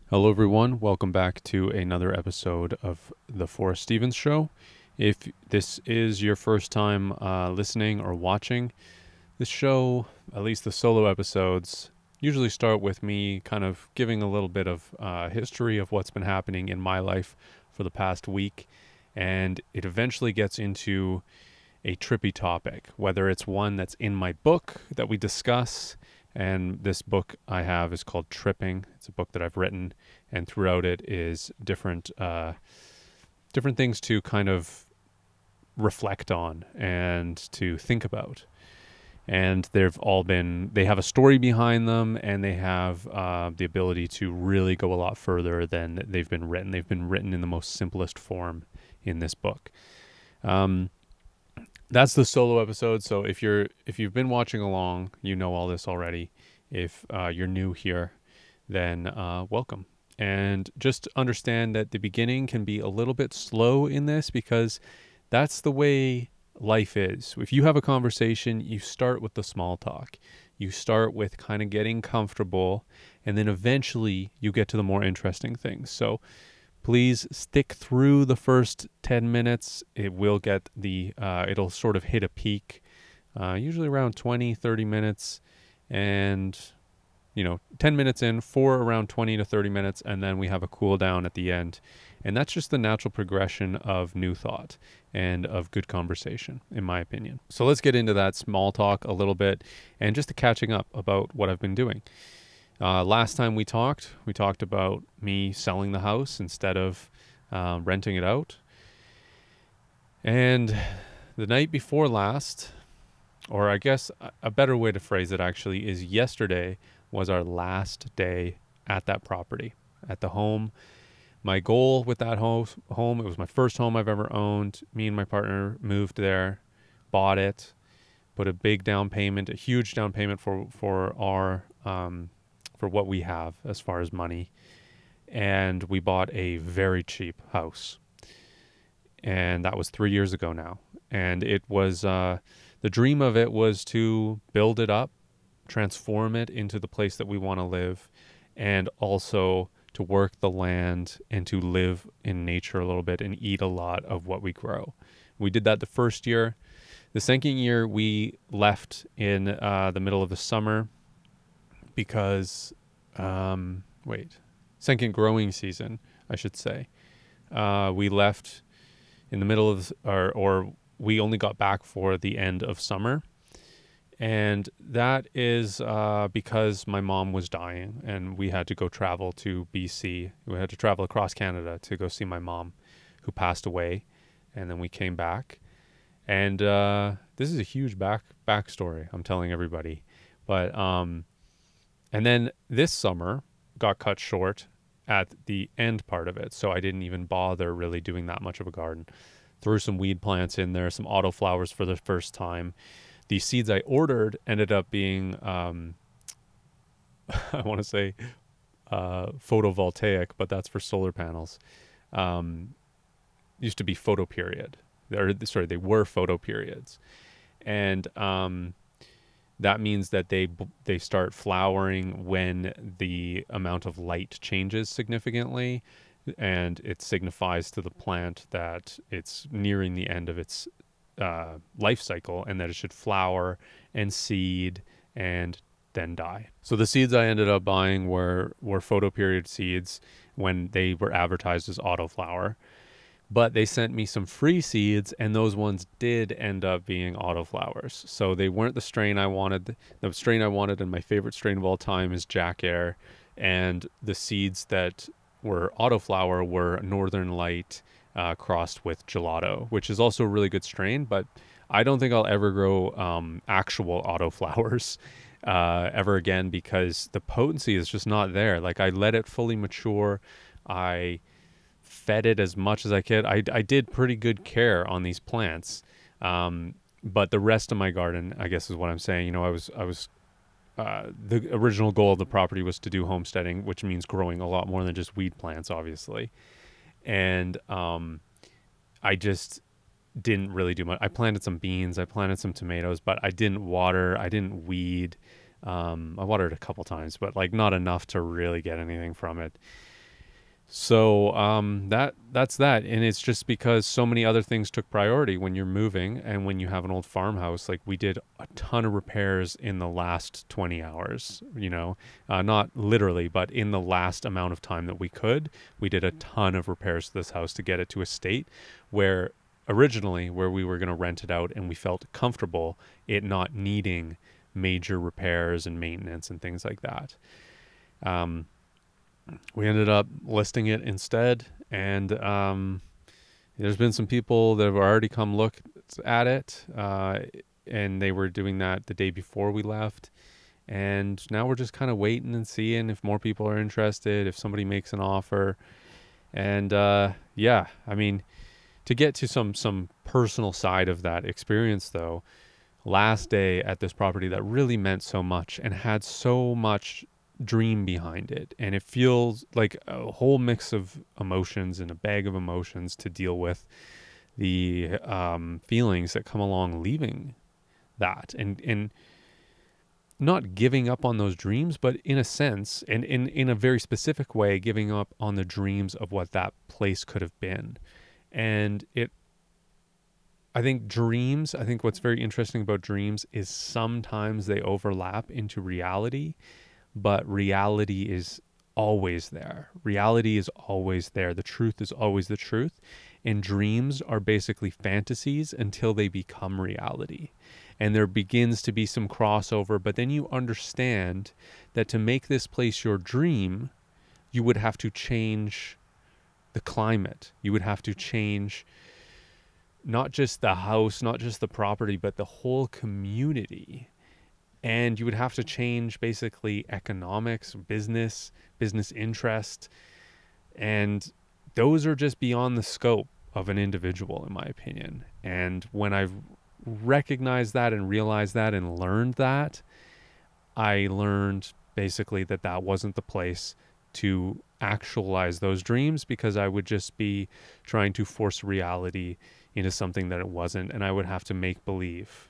Hello, everyone. Welcome back to another episode of the Forrest Stevens Show. If this is your first time listening or watching, this show, at least the solo episodes, usually start with me kind of giving a little bit of history of what's been happening in my life for the past week. And it eventually gets into a trippy topic, whether it's one that's in my book that we discuss. And this book I have is called Tripping. It's a book that I've written, and throughout it is different things to kind of reflect on and to think about. And they have a story behind them, and they have the ability to really go a lot further than they've been written. They've been written in the most simplest form in this book. That's the solo episode. So if you've been watching along, you know all this already. If you're new here, then welcome. And just understand that the beginning can be a little bit slow in this because that's the way life is. If you have a conversation, you start with the small talk. You start with kind of getting comfortable, and then eventually you get to the more interesting things. So please stick through the first 10 minutes. It will get it'll sort of hit a peak, usually around 20, 30 minutes. And, 10 minutes in for around 20 to 30 minutes. And then we have a cool down at the end. And that's just the natural progression of new thought and of good conversation, in my opinion. So let's get into that small talk a little bit and just catching up about what I've been doing. Last time we talked about me selling the house instead of renting it out. And the night before last, or I guess a better way to phrase it actually, is yesterday was our last day at that property, at the home. My goal with that home, it was my first home I've ever owned. Me and my partner moved there, bought it, put a big down payment, a huge down payment for our for what we have as far as money. And we bought a very cheap house. And that was 3 years ago now. And it was, the dream of it was to build it up, transform it into the place that we want to live, and also to work the land and to live in nature a little bit and eat a lot of what we grow. We did that the first year. The second year, we left in the middle of the summer because, second growing season, I should say. We left in the middle of, or we only got back for the end of summer. And that is because my mom was dying and we had to go travel to BC. We had to travel across Canada to go see my mom, who passed away. And then we came back. And this is a huge backstory I'm telling everybody. But and then this summer got cut short at the end part of it. So I didn't even bother really doing that much of a garden. Threw some weed plants in there, some autoflowers for the first time. The seeds I ordered ended up being, I want to say photovoltaic, but that's for solar panels. Used to be photoperiod. They were photoperiods. And that means that they start flowering when the amount of light changes significantly, and it signifies to the plant that it's nearing the end of its life cycle and that it should flower and seed and then die. So the seeds I ended up buying were photoperiod seeds when they were advertised as autoflower. But they sent me some free seeds, and those ones did end up being autoflowers. So they weren't the strain I wanted. The strain I wanted, and my favorite strain of all time, is Jack Air. And the seeds that were autoflower were Northern Light crossed with Gelato, which is also a really good strain. But I don't think I'll ever grow actual autoflowers ever again because the potency is just not there. Like, I let it fully mature. I fed it as much as I could. I did pretty good care on these plants, but the rest of my garden, I guess, is what I'm saying. I was the original goal of the property was to do homesteading, which means growing a lot more than just weed plants, obviously. And I just didn't really do much. I planted some beans, I planted some tomatoes, but I didn't water, I didn't weed. I watered a couple times, but like not enough to really get anything from it. So that's that, and it's just because so many other things took priority when you're moving, and when you have an old farmhouse. Like, we did a ton of repairs in the last 20 hours. Not literally, but in the last amount of time that we could, we did a ton of repairs to this house to get it to a state where originally where we were going to rent it out, and we felt comfortable it not needing major repairs and maintenance and things like that. We ended up listing it instead, and there's been some people that have already come look at it, and they were doing that the day before we left, and now we're just kind of waiting and seeing if more people are interested, if somebody makes an offer. And yeah, I mean, to get to some personal side of that experience, though, last day at this property that really meant so much and had so much dream behind it, and it feels like a whole mix of emotions and a bag of emotions to deal with the feelings that come along leaving that, and not giving up on those dreams, but in a sense, and in a very specific way, giving up on the dreams of what that place could have been. And I think what's very interesting about dreams is sometimes they overlap into reality, but reality is always there. Reality is always there. The truth is always the truth. And dreams are basically fantasies until they become reality. And there begins to be some crossover, but then you understand that to make this place your dream, you would have to change the climate. You would have to change not just the house, not just the property, but the whole community. And you would have to change basically economics, business interest. And those are just beyond the scope of an individual, in my opinion. And when I've recognized that and realized that and learned that, I learned basically that that wasn't the place to actualize those dreams, because I would just be trying to force reality into something that it wasn't, and I would have to make believe.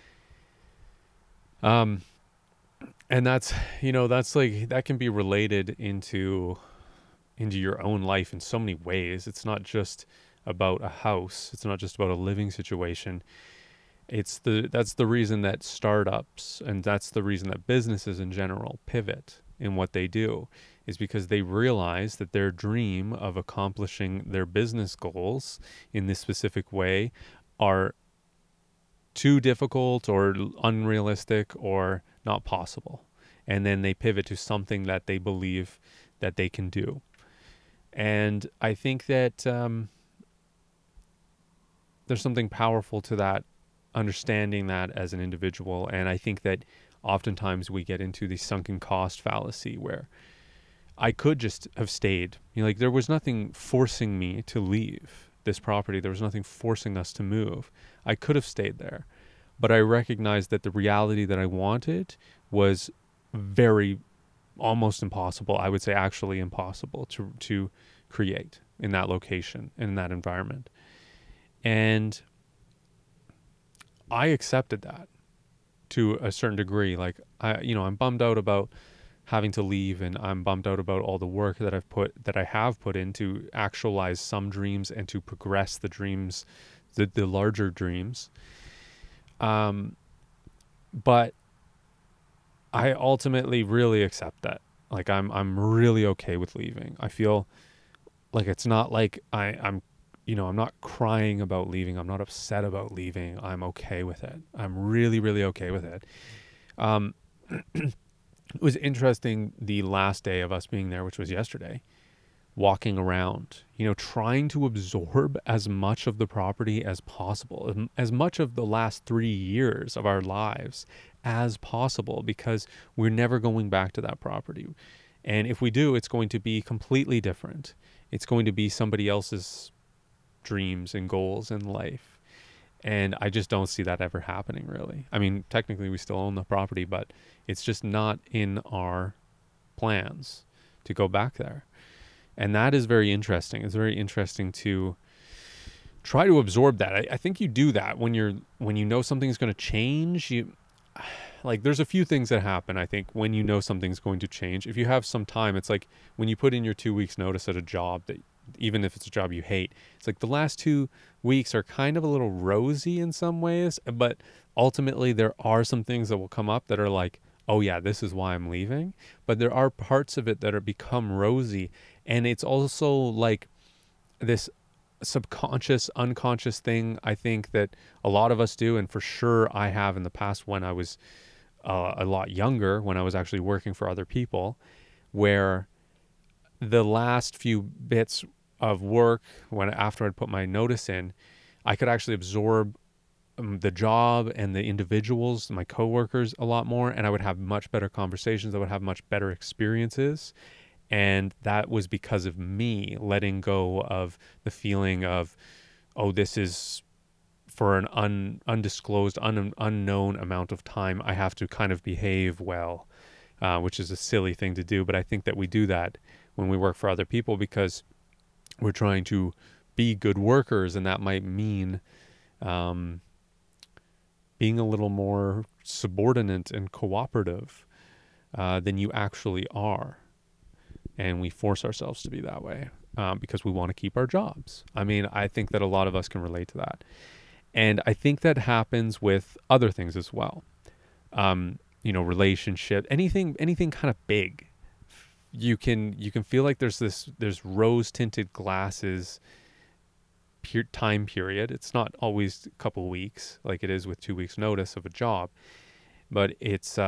And that's like, that can be related into your own life in so many ways. It's not just about a house. It's not just about a living situation. That's the reason that startups, and that's the reason that businesses in general pivot in what they do, is because they realize that their dream of accomplishing their business goals in this specific way are too difficult or unrealistic or not possible. And then they pivot to something that they believe that they can do. And I think that there's something powerful to that, understanding that as an individual. And I think that oftentimes we get into the sunken cost fallacy, where I could just have stayed. Like, there was nothing forcing me to leave this property. There was nothing forcing us to move. I could have stayed there, but I recognized that the reality that I wanted was very, almost impossible. I would say actually impossible to create in that location, in that environment. And I accepted that to a certain degree. Like, I'm bummed out about having to leave, and I'm bummed out about all the work that I have put in to actualize some dreams and to progress the dreams, the larger dreams. But I ultimately really accept that. Like, I'm really okay with leaving. I feel like it's not like I'm not crying about leaving. I'm not upset about leaving. I'm okay with it. I'm really, really okay with it. It was interesting the last day of us being there, which was yesterday, walking around, trying to absorb as much of the property as possible, as much of the last 3 years of our lives as possible, because we're never going back to that property. And if we do, it's going to be completely different. It's going to be somebody else's dreams and goals in life. And I just don't see that ever happening, really. I mean, technically we still own the property, but it's just not in our plans to go back there. And that is very interesting. It's very interesting to try to absorb that. I think you do that when you know something's going to change. like there's a few things that happen, I think, when you know something's going to change. If you have some time, it's like when you put in your 2 weeks notice at a job that, even if it's a job you hate, it's like the last 2 weeks are kind of a little rosy in some ways, but ultimately there are some things that will come up that are like, oh yeah, this is why I'm leaving. But there are parts of it that are become rosy. And it's also like this subconscious, unconscious thing, I think, that a lot of us do. And for sure I have in the past when I was a lot younger, when I was actually working for other people, where the last few bits of work, when after I'd put my notice in, I could actually absorb the job and the individuals, my coworkers, a lot more, and I would have much better conversations. I would have much better experiences, and that was because of me letting go of the feeling of, oh, this is for an undisclosed, unknown amount of time. I have to kind of behave well, which is a silly thing to do, but I think that we do that when we work for other people because we're trying to be good workers, and that might mean being a little more subordinate and cooperative than you actually are. And we force ourselves to be that way because we want to keep our jobs. I mean, I think that a lot of us can relate to that. And I think that happens with other things as well. Relationship, anything kind of big. You can feel like there's rose tinted glasses time period. It's not always a couple of weeks like it is with 2 weeks notice of a job, but it's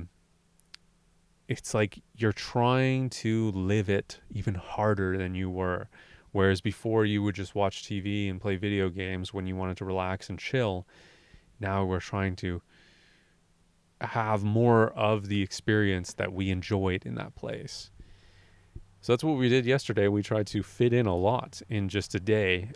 like you're trying to live it even harder than you were. Whereas before you would just watch TV and play video games when you wanted to relax and chill. Now we're trying to have more of the experience that we enjoyed in that place. So that's what we did yesterday. We tried to fit in a lot in just a day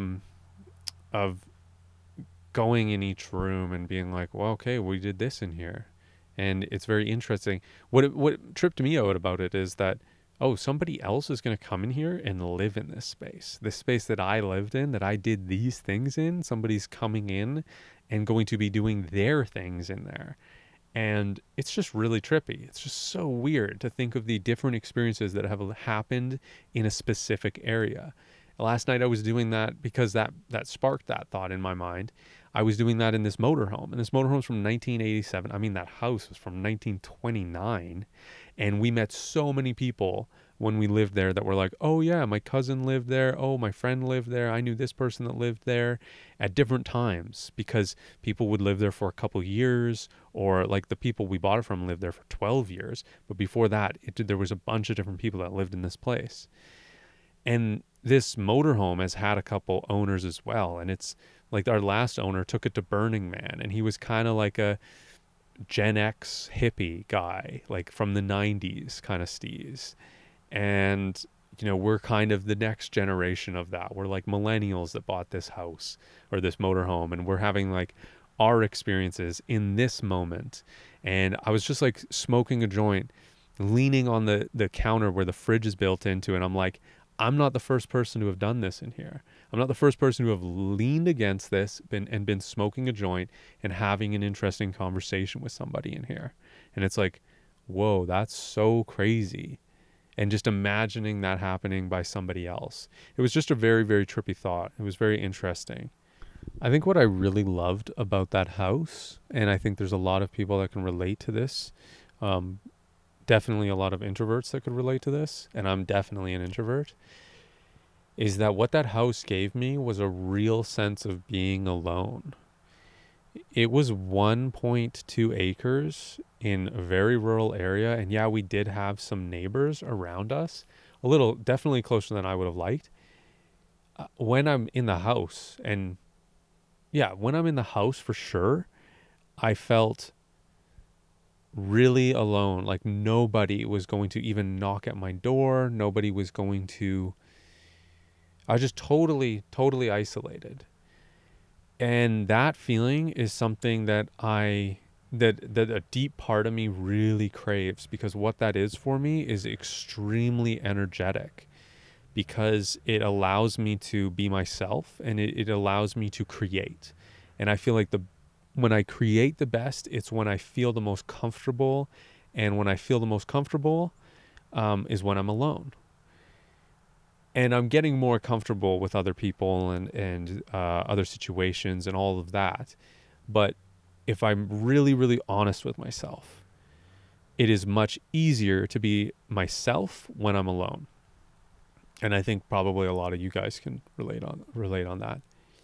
of going in each room and being like, well, okay, we did this in here. And it's very interesting. What tripped me out about it is that, oh, somebody else is going to come in here and live in this space that I lived in, that I did these things in. Somebody's coming in and going to be doing their things in there. And it's just really trippy. It's just so weird to think of the different experiences that have happened in a specific area. Last night I was doing that because that sparked that thought in my mind. I was doing that in this motorhome. And this motorhome's from 1987. I mean, that house was from 1929. And we met so many people when we lived there that were like, oh yeah, my cousin lived there. Oh, my friend lived there. I knew this person that lived there at different times because people would live there for a couple years, or like the people we bought it from lived there for 12 years. But before that, there was a bunch of different people that lived in this place. And this motorhome has had a couple owners as well. And it's like our last owner took it to Burning Man, and he was kind of like a Gen X hippie guy, like from the 90s kind of steez. And, we're kind of the next generation of that. We're like millennials that bought this house or this motorhome, and we're having like our experiences in this moment. And I was just like smoking a joint, leaning on the counter where the fridge is built into, and I'm like, I'm not the first person to have done this in here. I'm not the first person to have leaned against this been smoking a joint and having an interesting conversation with somebody in here. And it's like, whoa, that's so crazy. And just imagining that happening by somebody else. It was just a very, very trippy thought. It was very interesting. I think what I really loved about that house, and I think there's a lot of people that can relate to this, definitely a lot of introverts that could relate to this, and I'm definitely an introvert, is that what that house gave me was a real sense of being alone. It was 1.2 acres in a very rural area, and yeah, we did have some neighbors around us, a little, definitely closer than I would have liked. When I'm in the house, and yeah, when I'm in the house for sure, I felt really alone. Like nobody was going to even knock at my door. Nobody was going to, I was just totally isolated. And that feeling is something that that a deep part of me really craves, because what that is for me is extremely energetic, because it allows me to be myself, and it allows me to create. And I feel like when I create the best, it's when I feel the most comfortable. And when I feel the most comfortable is when I'm alone. And I'm getting more comfortable with other people and other situations and all of that. But if I'm really, really honest with myself, it is much easier to be myself when I'm alone. And I think probably a lot of you guys can relate on that.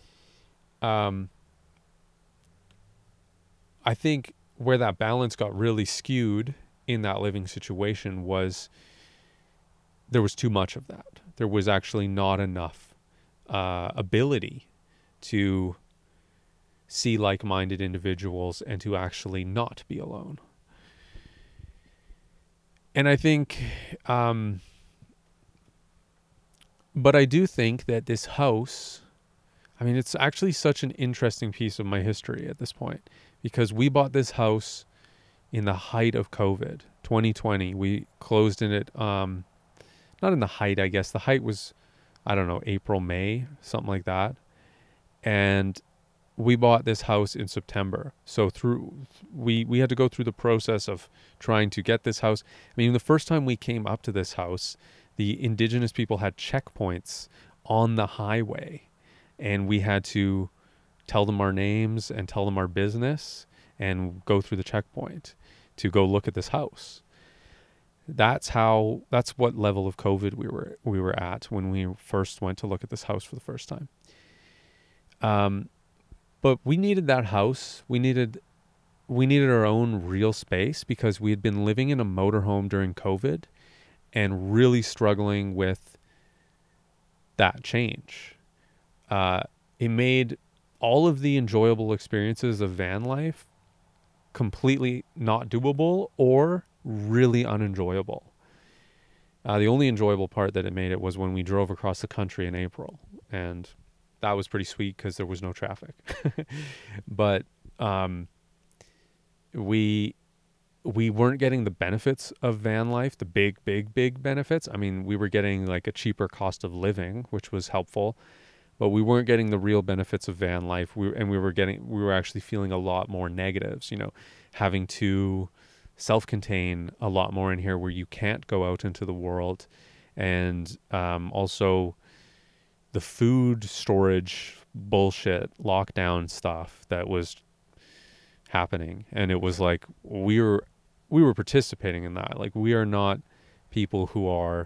I think where that balance got really skewed in that living situation was there was too much of that. There was actually not enough ability to see like-minded individuals and to actually not be alone. And I think, but I do think that this house, I mean, it's actually such an interesting piece of my history at this point, because we bought this house in the height of COVID, 2020. We closed in it, not in the height, I guess. The height was, I don't know, April, May, something like that. And we bought this house in September. So we had to go through the process of trying to get this house. I mean, the first time we came up to this house, the indigenous people had checkpoints on the highway, and we had to tell them our names and tell them our business and go through the checkpoint to go look at this house. That's what level of COVID we were at when we first went to look at this house for the first time. But we needed that house. We needed our own real space because we had been living in a motorhome during COVID and really struggling with that change. It made all of the enjoyable experiences of van life completely not doable or really unenjoyable. The only enjoyable part that it made it was when we drove across the country in April, and that was pretty sweet because there was no traffic. But we weren't getting the benefits of van life, the big benefits. I mean, we were getting like a cheaper cost of living, which was helpful, but we weren't getting the real benefits of van life. We were actually feeling a lot more negatives, having to self-contain a lot more in here where you can't go out into the world. And also the food storage bullshit lockdown stuff that was happening. And it was like, we were participating in that. Like, we are not people who are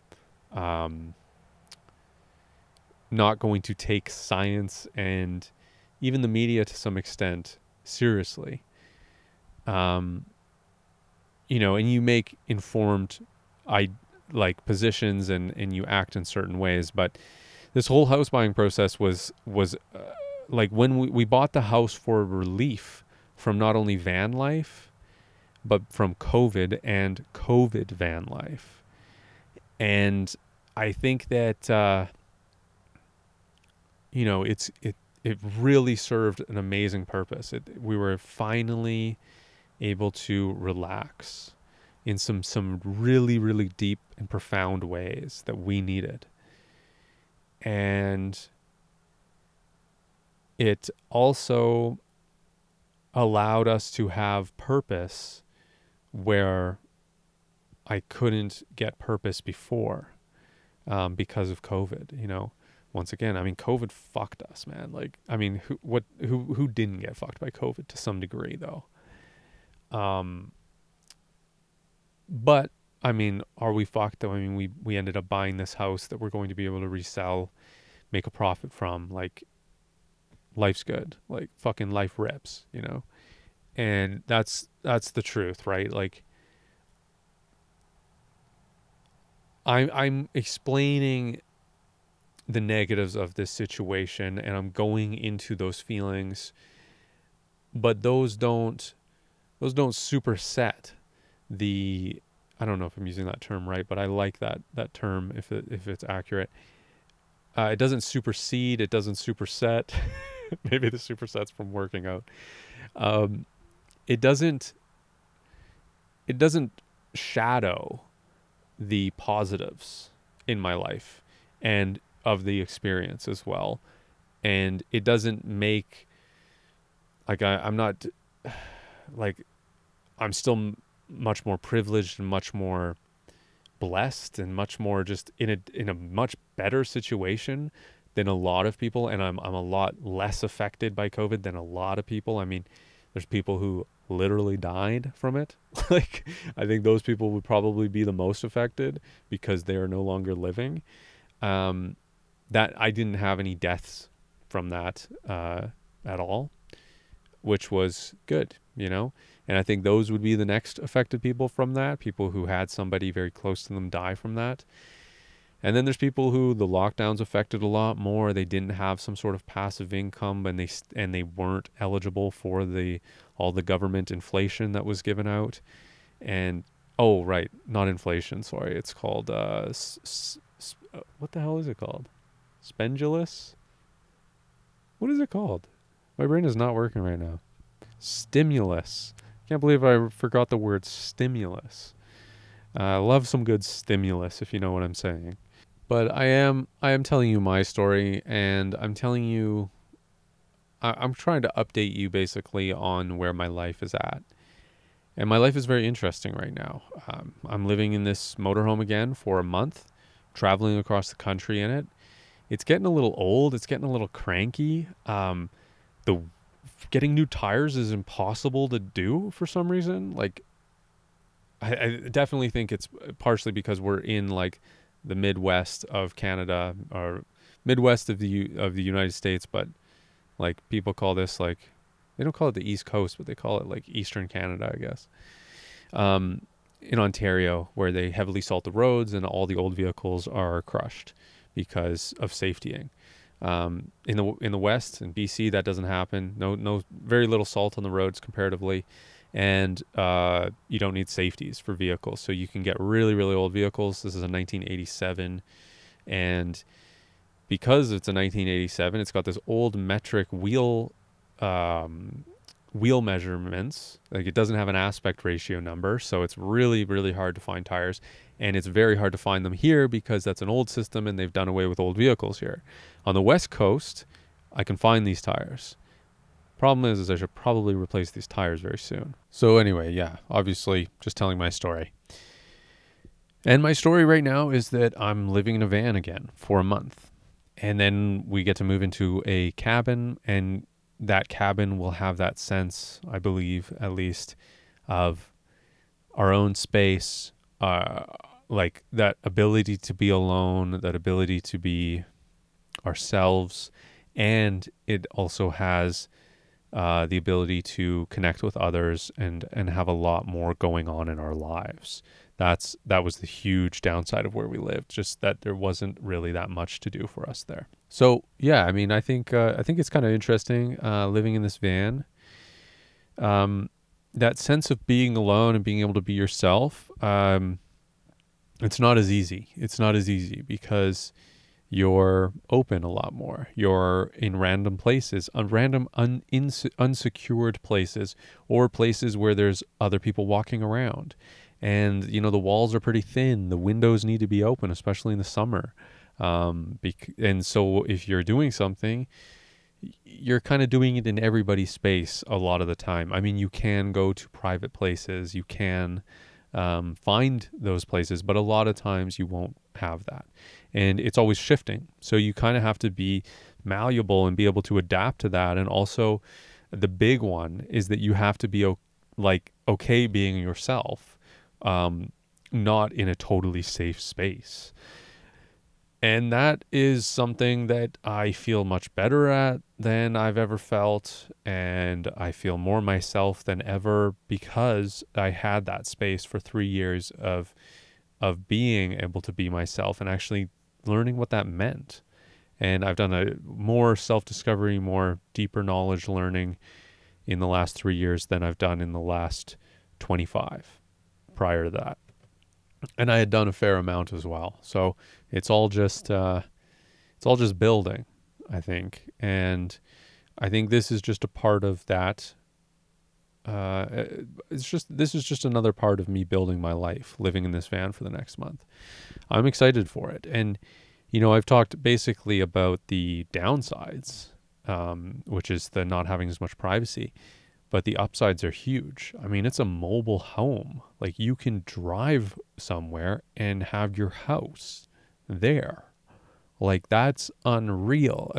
not going to take science and even the media to some extent seriously. And you make informed positions and you act in certain ways. But this whole house buying process was like when we bought the house for relief from not only van life, but from COVID and COVID van life. And I think that, it really served an amazing purpose. We were finally able to relax in some really, really deep and profound ways that we needed. And it also allowed us to have purpose where I couldn't get purpose before, because of COVID. Once again, I mean, COVID fucked us, man. Like, I mean, who didn't get fucked by COVID to some degree, though? But I mean, are we fucked though? I mean, we ended up buying this house that we're going to be able to resell, make a profit from. Like, life's good. Like, fucking life rips, And that's the truth, right? Like, I'm explaining the negatives of this situation and I'm going into those feelings, but those don't superset the, I don't know if I'm using that term right, but I like that term if it's accurate. It doesn't supersede, it doesn't superset. Maybe the superset's from working out. It doesn't shadow the positives in my life and of the experience as well. And it doesn't make like I'm not like I'm still much more privileged and much more blessed and much more just in a much better situation than a lot of people, and I'm a lot less affected by COVID than a lot of people. I mean, there's people who literally died from it. Like, I think those people would probably be the most affected because they are no longer living. Um, that I didn't have any deaths from that at all, which was good, you know? And I think those would be the next affected people from that, people who had somebody very close to them die from that. And then there's people who the lockdowns affected a lot more. They didn't have some sort of passive income, and they weren't eligible for all the government inflation that was given out. And oh, right, not inflation, sorry. It's called what the hell is it called? Spendulous? What is it called? My brain is not working right now. Stimulus. Can't believe I forgot the word stimulus. I love some good stimulus, if you know what I'm saying. But I am telling you my story, and I'm telling you, I'm trying to update you basically on where my life is at. And my life is very interesting right now. I'm living in this motorhome again for a month, traveling across the country in it. It's getting a little old. It's getting a little cranky. The getting new tires is impossible to do for some reason. Like, I definitely think it's partially because we're in like the Midwest of Canada, or Midwest of the United States, but like people call this like, they don't call it the East Coast, but they call it like Eastern Canada, I guess. In Ontario, where they heavily salt the roads and all the old vehicles are crushed because of safetying. In the West, in BC, that doesn't happen. No, very little salt on the roads comparatively, and you don't need safeties for vehicles, so you can get really, really old vehicles. This is a 1987, and because it's a 1987, it's got this old metric wheel measurements. Like, it doesn't have an aspect ratio number, so it's really, really hard to find tires, and it's very hard to find them here because that's an old system and they've done away with old vehicles here. On the West Coast, I can find these tires. Problem is I should probably replace these tires very soon. So anyway, yeah, obviously just telling my story. And my story right now is that I'm living in a van again for a month. And then we get to move into a cabin, and that cabin will have that sense, I believe, at least, of our own space, like that ability to be alone, that ability to be ourselves. And it also has the ability to connect with others and have a lot more going on in our lives. That was the huge downside of where we lived, just that there wasn't really that much to do for us there. So yeah, I mean, I think it's kind of interesting living in this van. That sense of being alone and being able to be yourself. It's not as easy. It's not as easy because you're open a lot more. You're in random places, unsecured places, or places where there's other people walking around. And, you know, the walls are pretty thin. The windows need to be open, especially in the summer. And so if you're doing something, you're kind of doing it in everybody's space a lot of the time. I mean, you can go to private places. You can find those places, but a lot of times you won't have that. And it's always shifting. So you kind of have to be malleable and be able to adapt to that. And also the big one is that you have to be okay being yourself, not in a totally safe space. And that is something that I feel much better at than I've ever felt. And I feel more myself than ever because I had that space for 3 years of being able to be myself and actually learning what that meant. And I've done a more self-discovery, more deeper knowledge learning in the last 3 years than I've done in the last 25 prior to that. And I had done a fair amount as well. So it's all just building, I think. And I think this is just a part of that. This is just another part of me building my life, living in this van for the next month. I'm excited for it. And, you know, I've talked basically about the downsides. which is the not having as much privacy. But the upsides are huge. I mean, it's a mobile home. Like, you can drive somewhere and have your house there. Like, that's unreal,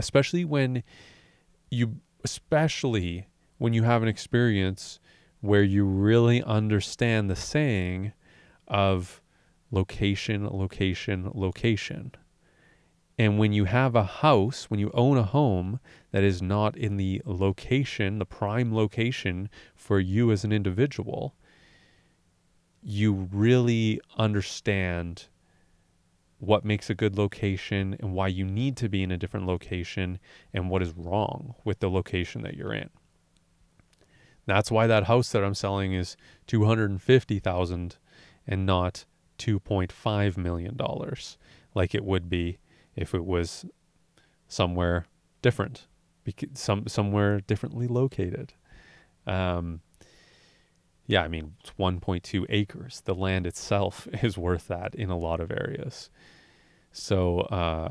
especially when you have an experience where you really understand the saying of location, location, location. And when you have a house, when you own a home that is not in the location, the prime location for you as an individual, you really understand what makes a good location and why you need to be in a different location and what is wrong with the location that you're in. That's why that house that I'm selling is $250,000 and not $2.5 million like it would be if it was somewhere different, somewhere differently located. Yeah, I mean, it's 1.2 acres. The land itself is worth that in a lot of areas. So,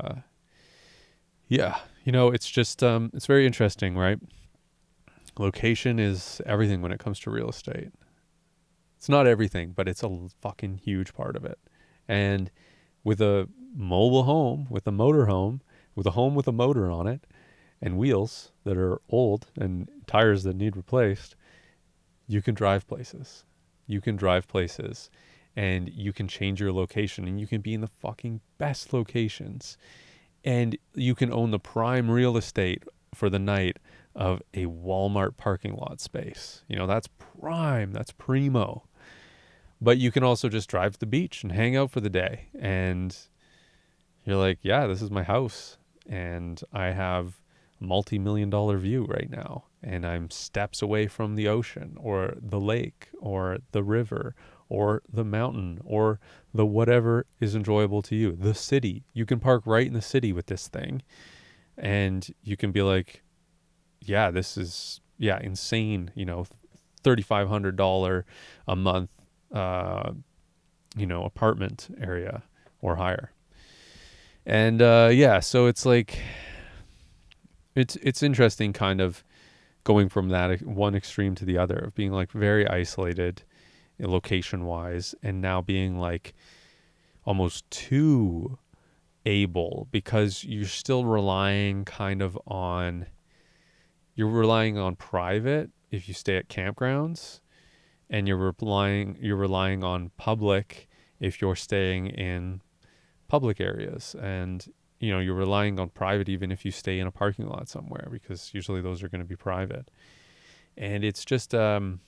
yeah, it's just, it's very interesting, right? Location is everything when it comes to real estate. It's not everything, but it's a fucking huge part of it. And with a mobile home, with a motor home, with a home with a motor on it, and wheels that are old and tires that need replaced, you can drive places. You can drive places and you can change your location and you can be in the fucking best locations. And you can own the prime real estate for the night of a Walmart parking lot space. That's prime, that's primo. But you can also just drive to the beach and hang out for the day. And you're like, yeah, this is my house. And I have a multi-million-dollar view right now. And I'm steps away from the ocean or the lake or the river or the mountain or the whatever is enjoyable to you. The city. You can park right in the city with this thing. And you can be like, yeah, this is, insane, $3,500 a month, apartment area or higher. And, so it's like, it's interesting kind of going from that one extreme to the other of being like very isolated location wise and now being like almost too able because you're still relying on private if you stay at campgrounds, and you're relying on public if you're staying in public areas, and you're relying on private even if you stay in a parking lot somewhere, because usually those are going to be private. And it's just and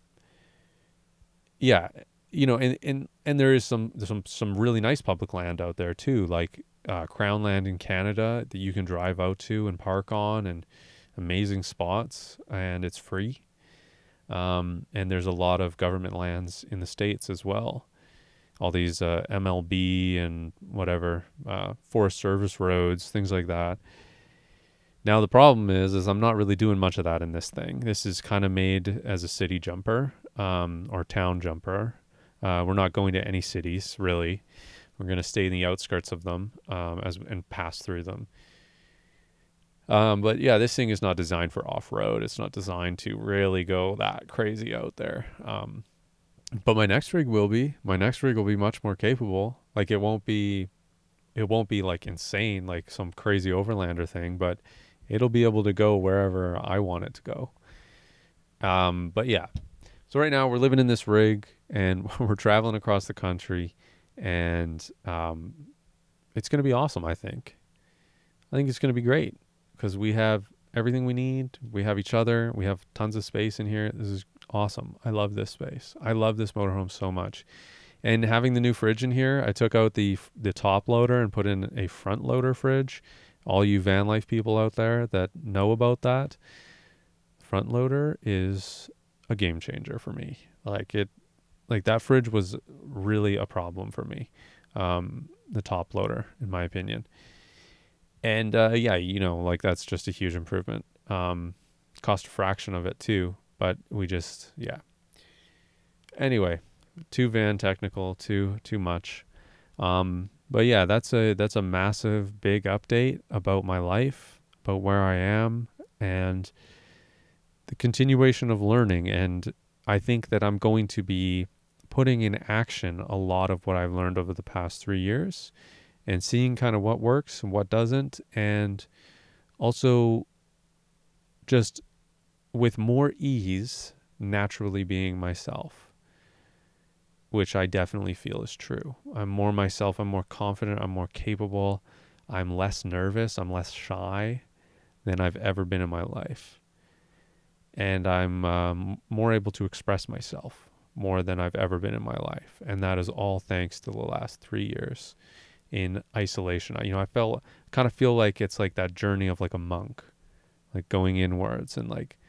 there is some really nice public land out there too, like Crown land in Canada that you can drive out to and park on, and amazing spots, and it's free. And there's a lot of government lands in the States as well. All these MLB and whatever, Forest Service roads, things like that. Now the problem is I'm not really doing much of that in this thing. This is kind of made as a city jumper, or town jumper. We're not going to any cities really. We're going to stay in the outskirts of them, and pass through them. But yeah, this thing is not designed for off-road. It's not designed to really go that crazy out there. But my next rig will be. My next rig will be much more capable. Like, it won't be like insane, like some crazy overlander thing, but it'll be able to go wherever I want it to go. But yeah. So right now we're living in this rig and we're traveling across the country, and it's going to be awesome, I think. I think it's going to be great because we have everything we need. We have each other. We have tons of space in here. This is awesome. I love this space. I love this motorhome so much. And having the new fridge in here, I took out the top loader and put in a front loader fridge. All you van life people out there that know about that, front loader is a game changer for me. Like that fridge was really a problem for me. The top loader, in my opinion. And like that's just a huge improvement. Cost a fraction of it too, but we just, Anyway, too van technical, too much. But yeah, that's a massive, big update about my life, about where I am, and the continuation of learning. And I think that I'm going to be putting in action a lot of what I've learned over the past 3 years and seeing kind of what works and what doesn't. And also just with more ease, naturally being myself, which I definitely feel is true. I'm more myself. I'm more confident. I'm more capable. I'm less nervous. I'm less shy than I've ever been in my life. And I'm more able to express myself more than I've ever been in my life. And that is all thanks to the last 3 years in isolation. I kind of feel like it's like that journey of like a monk, like going inwards and like,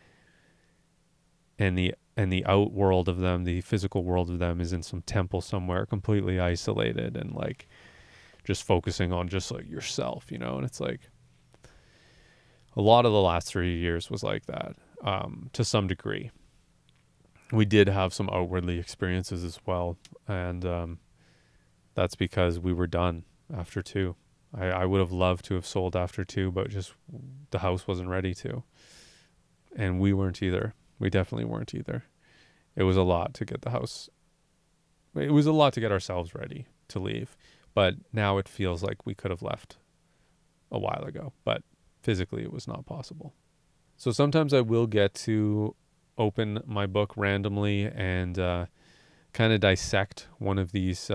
and the out world of them, the physical world of them is in some temple somewhere completely isolated and like just focusing on just like yourself, and it's like a lot of the last 3 years was like that, to some degree. We did have some outwardly experiences as well, and that's because we were done after 2. I would have loved to have sold after 2, but just the house wasn't ready to, and we weren't either. We definitely weren't either. It was a lot to get the house. It was a lot to get ourselves ready to leave, but now it feels like we could have left a while ago, but physically it was not possible. So sometimes I will get to open my book randomly and kind of dissect one of these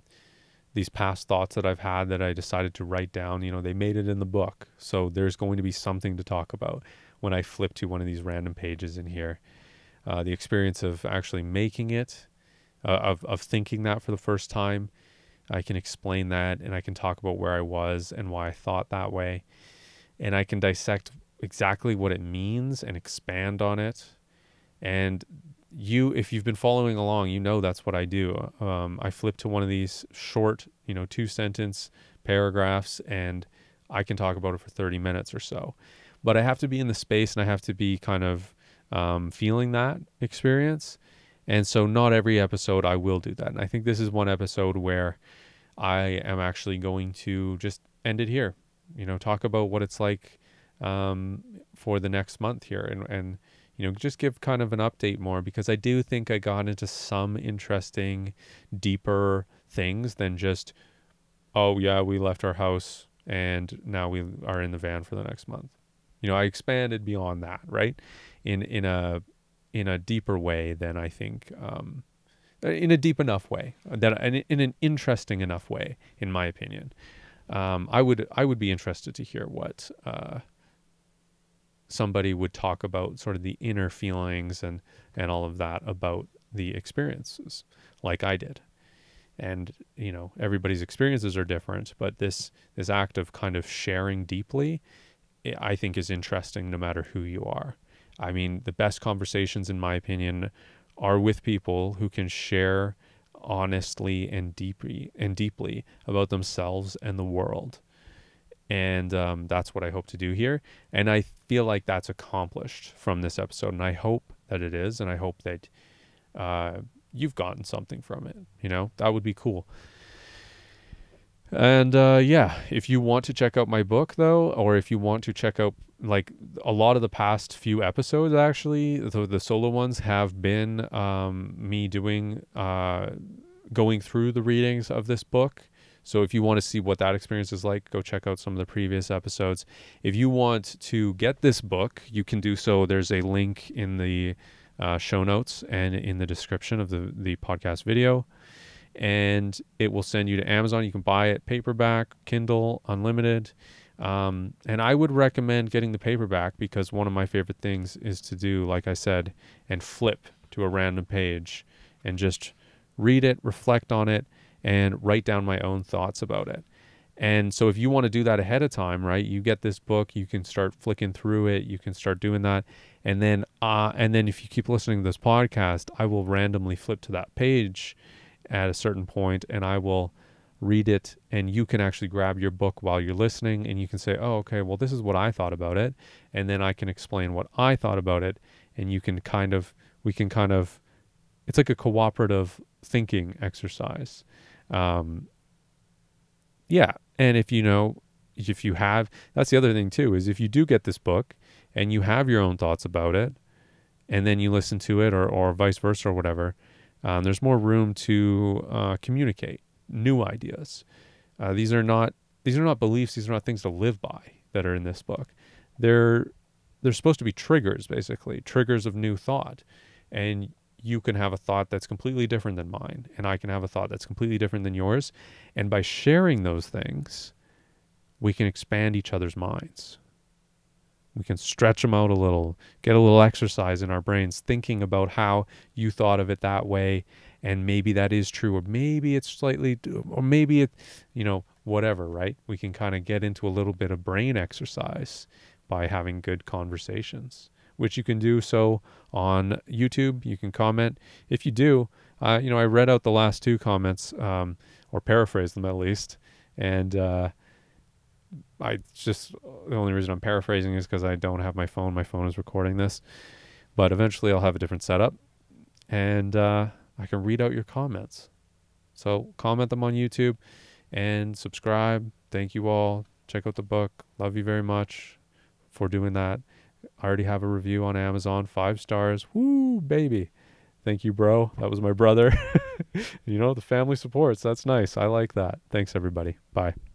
past thoughts that I've had that I decided to write down. They made it in the book, so there's going to be something to talk about when I flip to one of these random pages in here. The experience of actually making it, of thinking that for the first time, I can explain that, and I can talk about where I was and why I thought that way, and I can dissect exactly what it means and expand on it. And if you've been following along, that's what I do. I flip to one of these short, 2-sentence paragraphs, and I can talk about it for 30 minutes or so. But I have to be in the space, and I have to be kind of feeling that experience. And so not every episode I will do that. And I think this is one episode where I am actually going to just end it here, talk about what it's like for the next month here, and just give kind of an update more, because I do think I got into some interesting, deeper things than just, oh yeah, we left our house and now we are in the van for the next month. I expanded beyond that, right? In a deeper way than I think, in a deep enough way, that in an interesting enough way, in my opinion. I would be interested to hear what somebody would talk about, sort of the inner feelings and all of that about the experiences, like I did. And everybody's experiences are different, but this act of kind of sharing deeply, I think, is interesting no matter who you are. I mean, the best conversations, in my opinion, are with people who can share honestly and deeply about themselves and the world. And that's what I hope to do here. And I feel like that's accomplished from this episode. And I hope that it is. And I hope that you've gotten something from it. That would be cool. And if you want to check out my book, though, or if you want to check out, like, a lot of the past few episodes, actually, the solo ones have been me doing, going through the readings of this book. So if you want to see what that experience is like, go check out some of the previous episodes. If you want to get this book, you can do so. There's a link in the show notes and in the description of the podcast video. And it will send you to Amazon. You can buy it paperback, Kindle, unlimited. And I would recommend getting the paperback, because one of my favorite things is to do, like I said, and flip to a random page and just read it, reflect on it, and write down my own thoughts about it. And so if you want to do that ahead of time, right, you get this book, you can start flicking through it, you can start doing that. And then if you keep listening to this podcast, I will randomly flip to that page at a certain point, and I will read it, and you can actually grab your book while you're listening, and you can say, oh, okay, well, this is what I thought about it. And then I can explain what I thought about it, and we can kind of, it's like a cooperative thinking exercise. And if you have, that's the other thing too, is if you do get this book and you have your own thoughts about it, and then you listen to it, or vice versa or whatever, there's more room to communicate new ideas. These are not beliefs. These are not things to live by that are in this book. They're supposed to be triggers, basically triggers of new thought, and you can have a thought that's completely different than mine, and I can have a thought that's completely different than yours, and by sharing those things, we can expand each other's minds. We can stretch them out a little, get a little exercise in our brains, thinking about how you thought of it that way, and maybe that is true, or maybe it's slightly, or maybe it, whatever, right? We can kind of get into a little bit of brain exercise by having good conversations, which you can do so on YouTube. You can comment. If you do, I read out the last two comments, or paraphrased them at least, and the only reason I'm paraphrasing is because I don't have my phone. My phone is recording this, but eventually I'll have a different setup, and I can read out your comments. So comment them on YouTube and subscribe. Thank you all. Check out the book. Love you very much for doing that. I already have a review on Amazon, 5 stars. Woo, baby. Thank you, bro. That was my brother. The family supports. That's nice. I like that. Thanks, everybody. Bye.